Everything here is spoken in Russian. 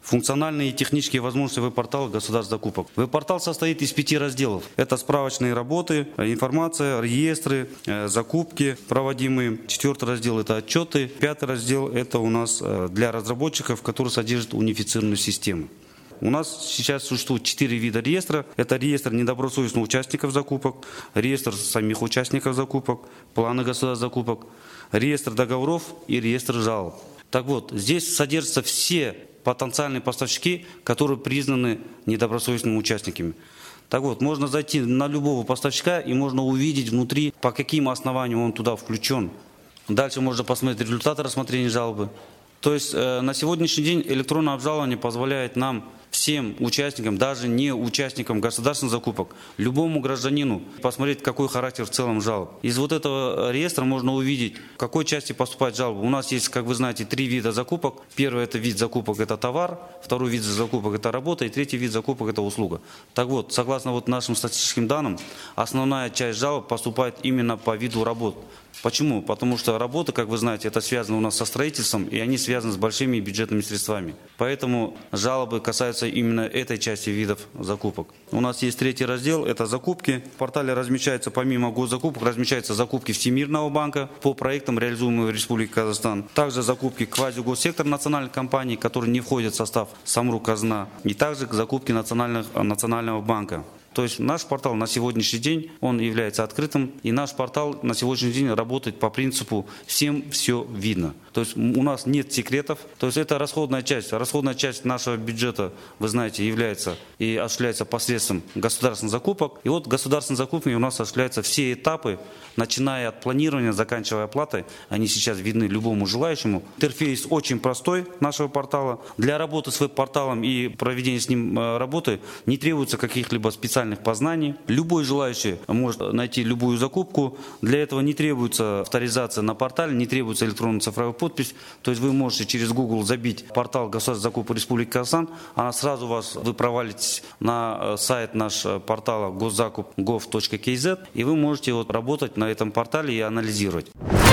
Функциональные и технические возможности веб-портала государственных закупок. Веб-портал состоит из 5 разделов. Это справочные работы, информация, реестры, закупки проводимые. 4-й раздел – это отчеты. 5-й раздел – это у нас для разработчиков, который содержит унифицированную систему. У нас сейчас существует 4 вида реестра. Это реестр недобросовестных участников закупок, реестр самих участников закупок, планы государственных закупок, реестр договоров и реестр жалоб. Так вот, здесь содержатся все потенциальные поставщики, которые признаны недобросовестными участниками. Так вот, можно зайти на любого поставщика и можно увидеть внутри, по каким основаниям он туда включен. Дальше можно посмотреть результаты рассмотрения жалобы. То есть на сегодняшний день электронное обжалование позволяет нам, всем участникам, даже не участникам государственных закупок, любому гражданину посмотреть, какой характер в целом жалоб. Из вот этого реестра можно увидеть, в какой части поступает жалоба. У нас есть, как вы знаете, 3 вида закупок. Первый это вид закупок – это товар, второй вид закупок – это работа, и третий вид закупок – это услуга. Так вот, согласно вот нашим статистическим данным, основная часть жалоб поступает именно по виду работ. Почему? Потому что работы, как вы знаете, это связано у нас со строительством, и они связаны с большими бюджетными средствами. Поэтому жалобы касаются именно этой части видов закупок. У нас есть 3-й раздел, это закупки. В портале размещаются, помимо госзакупок, размещаются закупки Всемирного банка по проектам, реализуемым в Республике Казахстан. Также закупки квазигоссектора национальных компаний, которые не входят в состав Самру-Казна. И также закупки Национального банка. То есть наш портал на сегодняшний день, он является открытым, и наш портал на сегодняшний день работает по принципу «всем все видно». То есть у нас нет секретов, то есть это расходная часть. Расходная часть нашего бюджета, вы знаете, является и осуществляется посредством государственных закупок. И вот государственные закупки у нас осуществляются все этапы, начиная от планирования, заканчивая оплатой. Они сейчас видны любому желающему. Интерфейс очень простой нашего портала. Для работы с веб-порталом и проведения с ним работы не требуется каких-либо специальных познаний. Любой желающий может найти любую закупку. Для этого не требуется авторизация на портале, не требуется электронная цифровая подпись. То есть вы можете через Google забить портал государственных закупок Республики Казахстан, она сразу вы провалитесь на сайт нашего портала госзакуп.gov.kz, и вы можете работать на этом портале и анализировать.